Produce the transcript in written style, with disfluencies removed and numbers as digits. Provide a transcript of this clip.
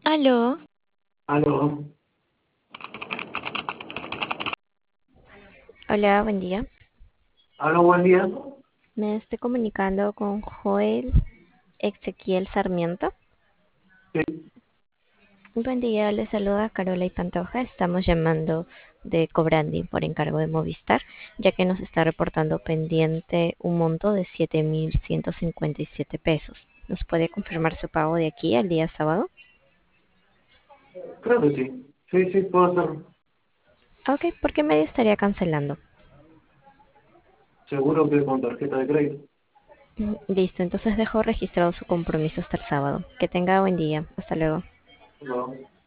Aló, Aló, hola, buen día. aló, buen día. Me estoy comunicando con Joel Ezequiel Sarmiento. Sí, Buen día, le saluda Carola y Pantoja. Estamos llamando de Cobrandi por encargo de Movistar, ya que nos está reportando pendiente un monto de 7.157 pesos. ¿Nos puede confirmar su pago de aquí al día sábado? creo que sí. Sí, sí, puedo hacerlo. Ok, ¿por qué medio estaría cancelando? Seguro que con tarjeta de crédito. Listo, entonces dejo registrado su compromiso hasta el sábado. Que tenga buen día. Hasta luego. No.